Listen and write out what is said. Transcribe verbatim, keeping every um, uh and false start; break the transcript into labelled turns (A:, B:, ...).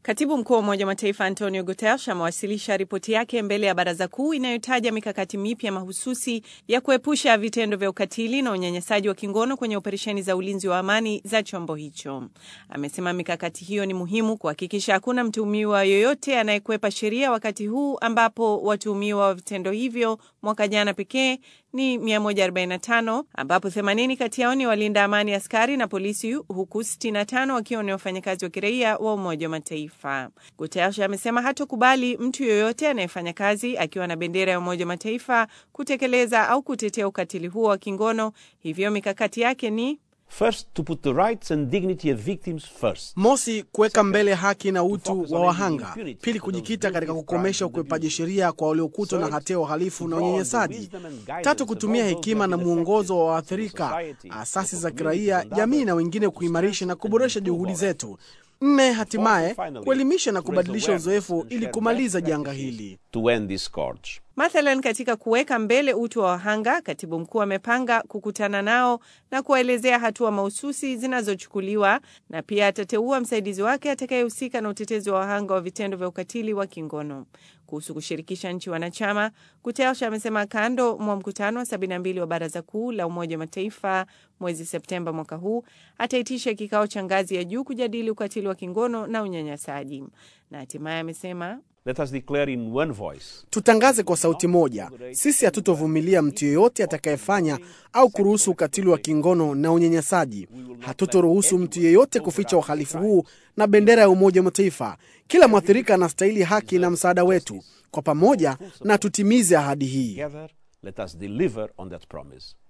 A: Katibu mkuu wa Umoja wa Mataifa Antonio Guterres amewasilisha ripoti yake mbele ya Baraza Kuu inayotaja mikakati mipya mahususi ya kuepusha vitendo vya ukatili na unyanyasaji wa kingono kwenye operesheni za ulinzi wa amani za chombo hicho. Amesema mikakati hiyo ni muhimu kuhakikisha hakuna mtuhumiwa yoyote anayekwepa sheria, wakati huu ambapo watuhumiwa wa vitendo hivyo mwaka jana pekee ni mia moja arobaini na tano, ambapo themanini kati yao ni walinda amani, askari na polisi, huku sitini na tano wakiwa ni wafanyakazi wa kiraia wa Umoja wa Mataifa. Guterres amesema hatokubali mtu yoyote anayefanya kazi akiwa na bendera ya Umoja wa Mataifa kutekeleza au kutetea ukatili huo wa kingono. Hivyo mikakati yake ni
B: First, to put the rights and dignity of victims first.
C: Mosi, kuweka mbele haki na utu wa wahanga. Pili, kujikita katika kukomesha ukwepaji sheria kwa waliokutwa na hatia ya uhalifu na unyanyasaji. Tatu, kutumia hekima na muongozo wa waathirika, asasi za kiraia, jamii na wengine kuimarisha na kuboresha juhudi zetu. Nne, hatimaye kuelimisha na kubadilisha uzoefu ili kumaliza janga hili.
B: To end this scourge.
A: Mathalan, katika kuweka mbele utu wa wahanga, katibu mkuu amepanga kukutana nao na kuwaelezea hatua mahususi zinazochukuliwa, na pia atateua msaidizi wake atakayehusika na utetezi wa wahanga wa vitendo vya ukatili wa kingono. Kuhusu kushirikisha nchi wanachama, Guterres amesema kando mwa mkutano wa sabini na mbili wa Baraza Kuu la Umoja wa Mataifa mwezi Septemba mwaka huu, ataitisha kikao cha ngazi ya juu kujadili ukatili wa kingono na unyanyasaji. Na hatimaye amesema,
B: Let us declare in one voice.
C: Tutangaze kwa sauti moja, sisi hatutovumilia mtu yeyote atakayefanya au kuruhusu ukatili wa kingono na unyanyasaji. Hatutoruhusu mtu yeyote kuficha uhalifu huu na bendera ya Umoja wa Mataifa. Kila mwathirika anastahili haki na msaada wetu. Kwa pamoja na tutimize ahadi hii.
B: Let us deliver on that promise.